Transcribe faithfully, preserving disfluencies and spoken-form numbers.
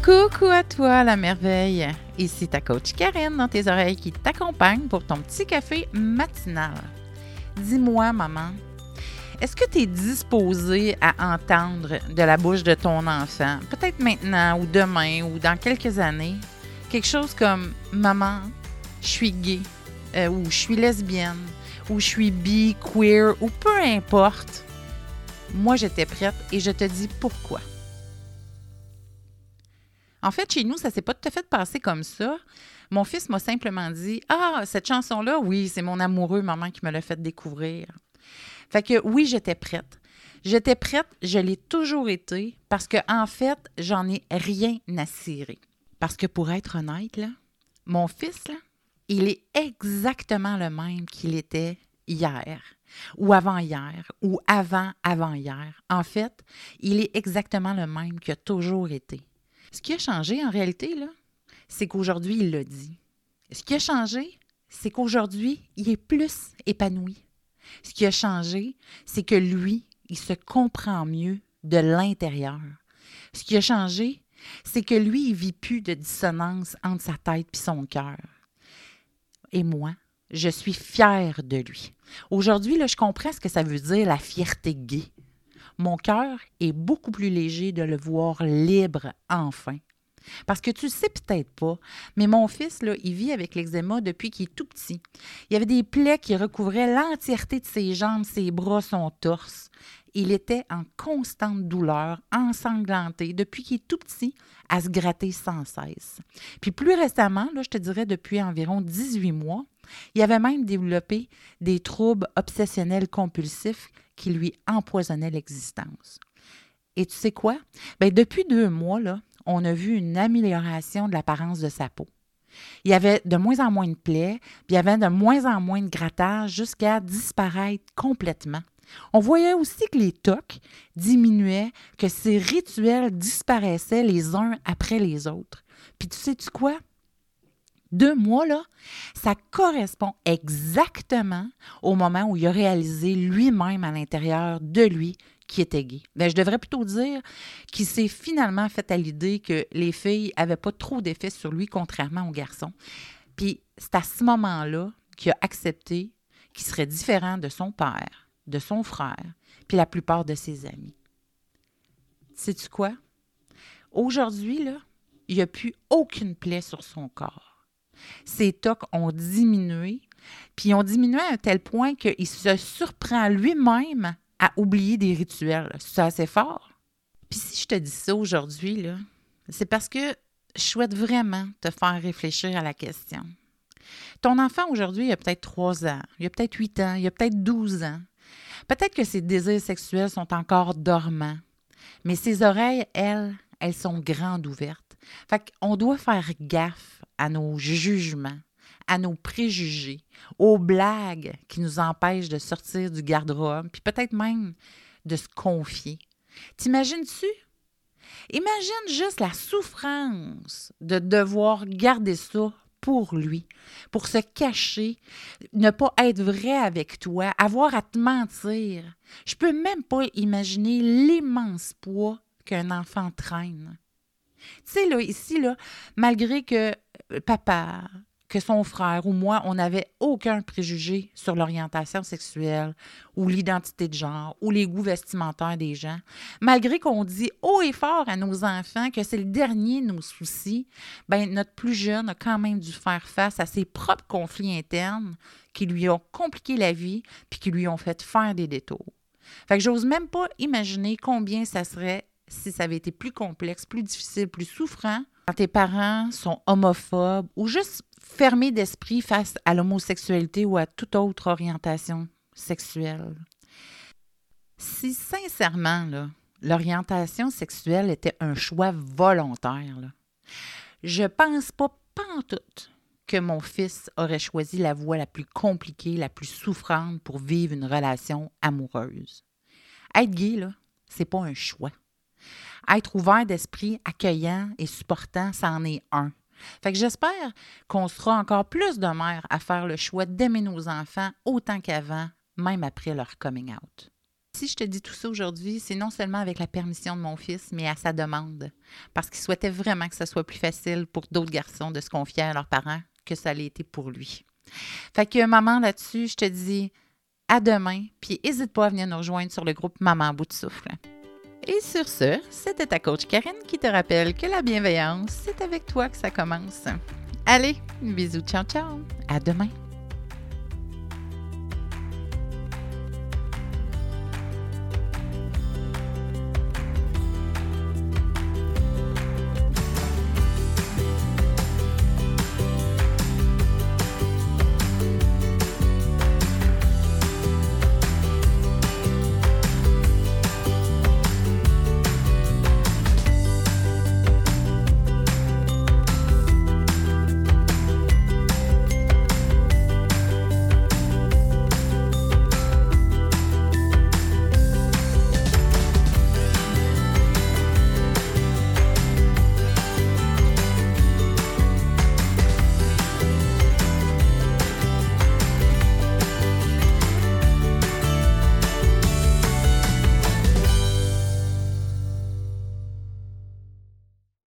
Coucou à toi, la merveille! Ici ta coach Karine dans tes oreilles qui t'accompagne pour ton petit café matinal. Dis-moi, maman, est-ce que tu es disposée à entendre de la bouche de ton enfant, peut-être maintenant ou demain ou dans quelques années, quelque chose comme « Maman, je suis gay euh, » ou « Je suis lesbienne » ou « Je suis bi, queer » ou peu importe. Moi, j'étais prête et je te dis pourquoi. En fait, chez nous, ça ne s'est pas tout à fait passé comme ça. Mon fils m'a simplement dit « Ah, cette chanson-là, oui, c'est mon amoureux maman qui me l'a fait découvrir. » Fait que oui, j'étais prête. J'étais prête, je l'ai toujours été, parce que en fait, j'en ai rien à cirer. Parce que pour être honnête, là, mon fils, là, il est exactement le même qu'il était hier, ou avant-hier, ou avant-avant-hier. En fait, il est exactement le même qu'il a toujours été. Ce qui a changé en réalité, là, c'est qu'aujourd'hui, il l'a dit. Ce qui a changé, c'est qu'aujourd'hui, il est plus épanoui. Ce qui a changé, c'est que lui, il se comprend mieux de l'intérieur. Ce qui a changé, c'est que lui, il ne vit plus de dissonance entre sa tête et son cœur. Et moi, je suis fière de lui. Aujourd'hui, là, je comprends ce que ça veut dire, la fierté gay. Mon cœur est beaucoup plus léger de le voir libre enfin. Parce que tu le sais peut-être pas, mais mon fils, là, il vit avec l'eczéma depuis qu'il est tout petit. Il y avait des plaies qui recouvraient l'entièreté de ses jambes, ses bras, son torse. Il était en constante douleur, ensanglanté, depuis qu'il est tout petit, à se gratter sans cesse. Puis plus récemment, là, je te dirais depuis environ dix-huit mois, il avait même développé des troubles obsessionnels compulsifs qui lui empoisonnaient l'existence. Et tu sais quoi? Bien, depuis deux mois, là, on a vu une amélioration de l'apparence de sa peau. Il y avait de moins en moins de plaies, puis il y avait de moins en moins de grattages jusqu'à disparaître complètement. On voyait aussi que les tocs diminuaient, que ces rituels disparaissaient les uns après les autres. Puis tu sais-tu quoi? Deux mois, là, ça correspond exactement au moment où il a réalisé lui-même à l'intérieur de lui qui était gay. Bien, je devrais plutôt dire qu'il s'est finalement fait à l'idée que les filles n'avaient pas trop d'effet sur lui, contrairement aux garçons. Puis c'est à ce moment-là qu'il a accepté qu'il serait différent de son père, de son frère, puis la plupart de ses amis. Sais-tu quoi? Aujourd'hui, là, il n'y a plus aucune plaie sur son corps. Ses tocs ont diminué, puis ils ont diminué à un tel point qu'il se surprend lui-même à oublier des rituels. C'est assez fort. Puis si je te dis ça aujourd'hui, là, c'est parce que je souhaite vraiment te faire réfléchir à la question. Ton enfant aujourd'hui, il a peut-être trois ans, il a peut-être huit ans, il a peut-être douze ans. Peut-être que ses désirs sexuels sont encore dormants, mais ses oreilles, elles, elles sont grandes ouvertes. Fait qu'on doit faire gaffe à nos jugements, à nos préjugés, aux blagues qui nous empêchent de sortir du garde-robe, puis peut-être même de se confier. T'imagines-tu? Imagine juste la souffrance de devoir garder ça pour lui, pour se cacher, ne pas être vrai avec toi, avoir à te mentir. Je peux même pas imaginer l'immense poids qu'un enfant traîne. Tu sais, là, ici, là, malgré que papa, que son frère ou moi, on n'avait aucun préjugé sur l'orientation sexuelle ou l'identité de genre ou les goûts vestimentaires des gens, malgré qu'on dit haut et fort à nos enfants que c'est le dernier de nos soucis, bien, notre plus jeune a quand même dû faire face à ses propres conflits internes qui lui ont compliqué la vie puis qui lui ont fait faire des détours. Fait que j'ose même pas imaginer combien ça serait si ça avait été plus complexe, plus difficile, plus souffrant, quand tes parents sont homophobes ou juste fermés d'esprit face à l'homosexualité ou à toute autre orientation sexuelle. Si sincèrement, là, l'orientation sexuelle était un choix volontaire, là, je pense pas pantoute que mon fils aurait choisi la voie la plus compliquée, la plus souffrante pour vivre une relation amoureuse. Être gay, là, c'est pas un choix. Être ouvert d'esprit, accueillant et supportant, c'en est un. Fait que j'espère qu'on sera encore plus de mères à faire le choix d'aimer nos enfants autant qu'avant, même après leur coming out. si je te dis tout ça aujourd'hui, c'est non seulement avec la permission de mon fils, mais à sa demande. Parce qu'il souhaitait vraiment que ce soit plus facile pour d'autres garçons de se confier à leurs parents que ça l'ait été pour lui. Fait que maman, là-dessus, je te dis à demain, puis n'hésite pas à venir nous rejoindre sur le groupe Maman à bout de souffle. Et sur ce, c'était ta coach Karine qui te rappelle que la bienveillance, c'est avec toi que ça commence. Allez, bisous, ciao, ciao, à demain.